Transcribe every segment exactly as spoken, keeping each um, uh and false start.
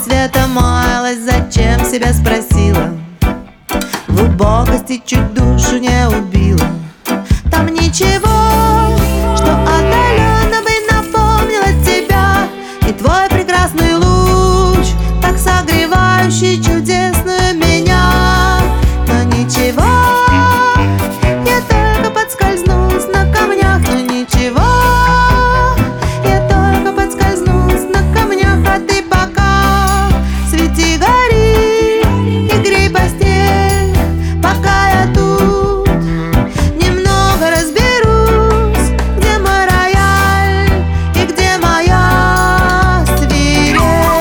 света маялась, зачем себя спросила. В глубокости чуть душу не убила. Там ничего, что отдаленно бы напомнило тебя. И твой прекрасный луч, так согревающий чудесную меня. Но ничего, я только подскользнулась на камнях. Но ничего, я только подскользнулась на камнях. А ты пока свети, гори и грей постель, пока я тут немного разберусь, где мой рояль и где моя свирель.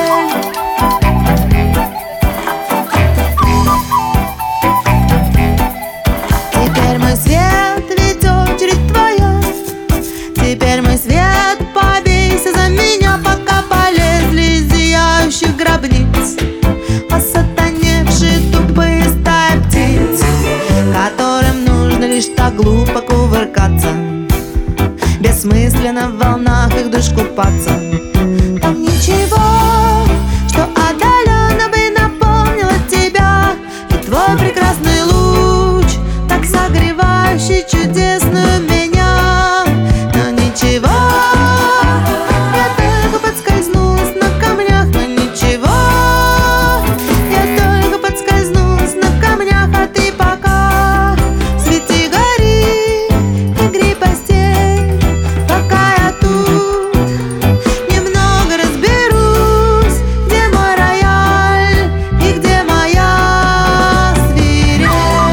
Теперь мой свет, ведь очередь твоя. Теперь мой свет, побейся за меня, пока полезли из зияющих гробниц осатаневшие тупые стаи птиц, которым нужно лишь так глупо кувыркаться, бессмысленно в волнах их душ купаться. Там ничего, что отдаленно бы напомнило тебя. И твой прекрасный луч, так согревающий чудесную меня. Но ничего, я только подскользнулась на камнях. Но ничего, я только подскользнулась на камнях. А ты пока свети, гори и грей постель, пока я тут немного разберусь, где мой рояль и где моя свирель.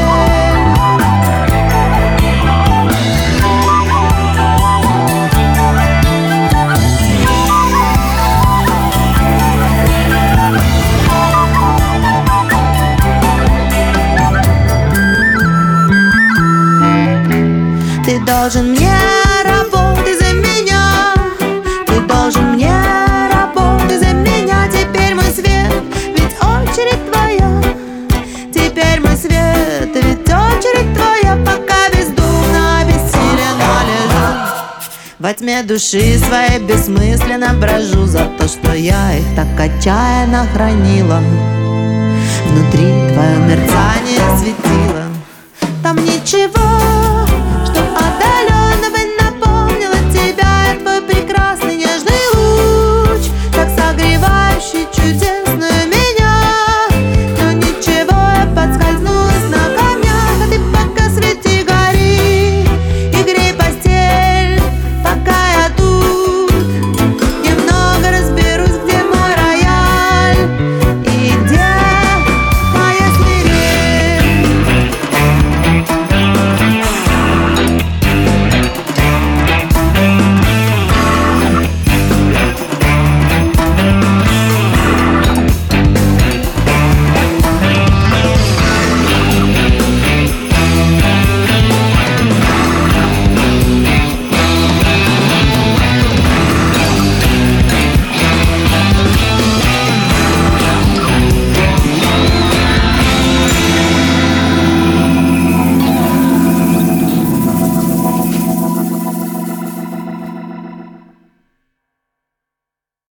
Ты должен мне работать за меня. Ты должен мне работать за меня. Теперь мой свет, ведь очередь твоя. Теперь мой свет, ведь очередь твоя. Пока бездумно, обессиленно лежу во тьме души своей, бессмысленно брожу за то, что я их так отчаянно хранила. Внутри твое мерцание светило. Там ничего,